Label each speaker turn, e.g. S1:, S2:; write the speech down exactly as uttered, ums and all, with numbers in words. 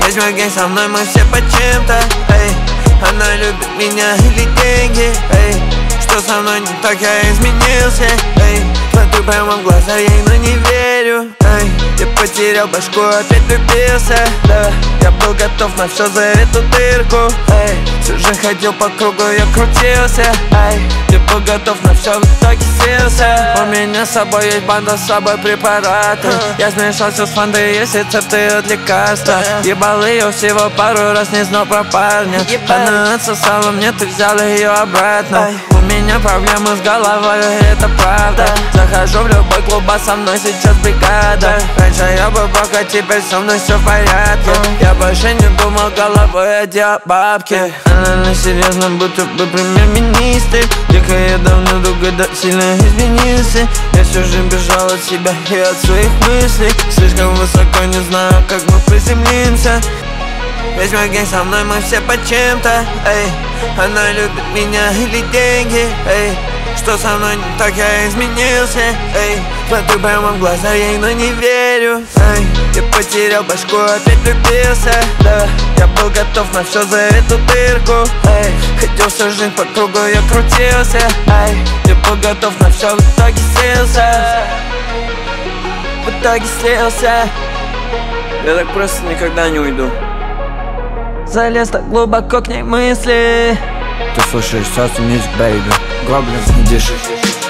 S1: Весь мой гэнг со мной, мы все по чем-то, эй. Она любит меня или деньги, эй. Что со мной не так, я изменился, эй. Смотрю прямо в глаза ей, но не верю, эй. Я потерял башку, опять влюбился, да. Я был готов на все за эту дырку, эй. Все же ходил по кругу, я крутился, эй. Я был готов на все, в итоге слился. У меня с собой есть банда, с собой препараты. Я смешался с фандой, есть рецепты от лекарства. Ебал ее всего пару раз, не знал про парня. Она отсосала мне, ты взял ее обратно. У меня проблемы с головой, это правда. Захожу в любой клуб, а со мной сейчас бригада. Раньше я был бог, а теперь со мной все в порядке. Я больше не думал головой, а делал бабки. Она на серьезном, будто бы премьер-министр. Тихо, я давно долго да сильно изменился. Я все же бежал от себя и от своих мыслей. Слишком высоко, не знаю, как мы приземлимся. Весь мой гэнг со мной, мы все по чем-то, эй. Она любит меня или деньги, эй. Что со мной не так, я изменился, эй. Смотрю прямо в глаза ей, но не верю, эй. Я потерял башку, опять влюбился, да. Я был готов на все за эту дырку, эй. Хотел всю жизнь по кругу, я крутился, эй. Я был готов на все, в итоге слился. В итоге слился.
S2: Я так просто никогда не уйду.
S1: Залез так глубоко к ней мысли.
S2: Ты слушаешь Saucy Music, baby. Гоблин, дышишь.